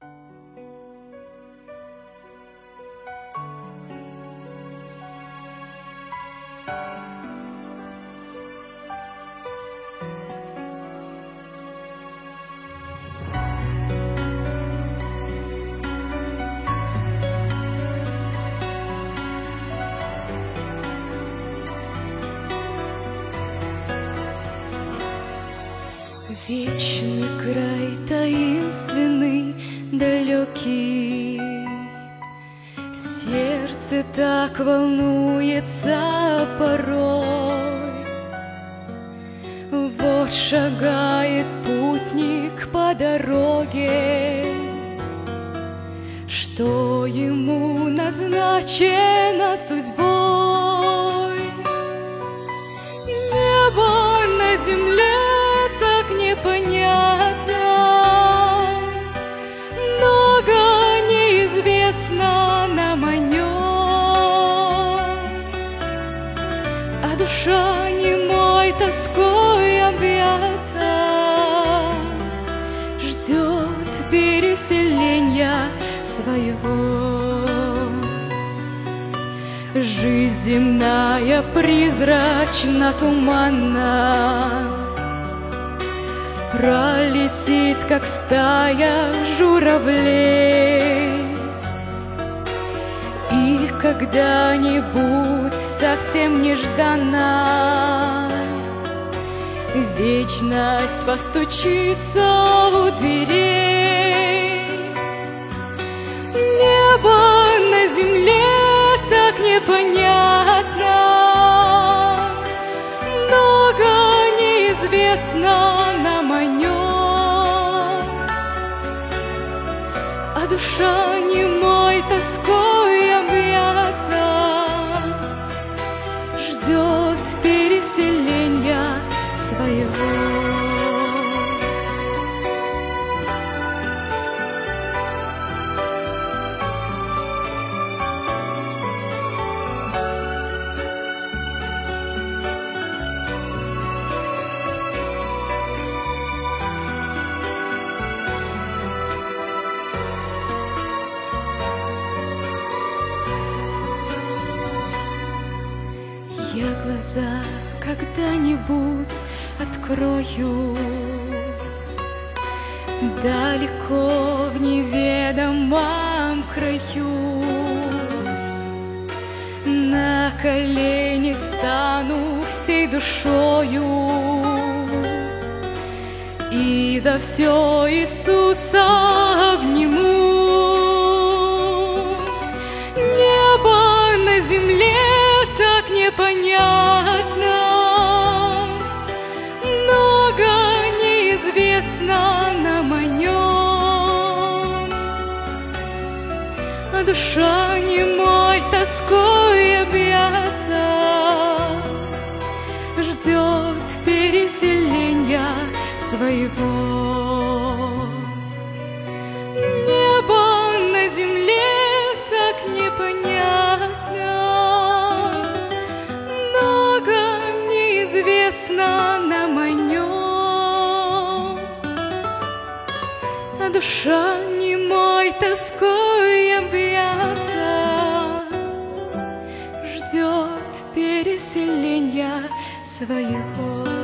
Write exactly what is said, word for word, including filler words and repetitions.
Вечный край таинственный, далекий, сердце так волнуется порой. Вот шагает путник по дороге, что ему назначено судьбой. Небо на земле непонятно, много неизвестно нам о нем, а душа немой тоской объята ждет переселения своего. Жизнь земная призрачно туманна, пролетит, как стая журавлей, и когда-нибудь совсем нежданно вечность постучится у дверей. Небо на земле так непонятно, много неизвестно нам о нем, а душа немой тоской объята ждет переселения своего. Я глаза когда-нибудь открою далеко в неведомом краю, на колени стану всей душою и за все Иисуса обниму. Небо на земле так непонятно, много неизвестно нам о нем, а душа немой тоской объята ждет переселения своего. Небо на земле так непонятно, нам о нем, а душа немой тоской объята ждет переселения своего.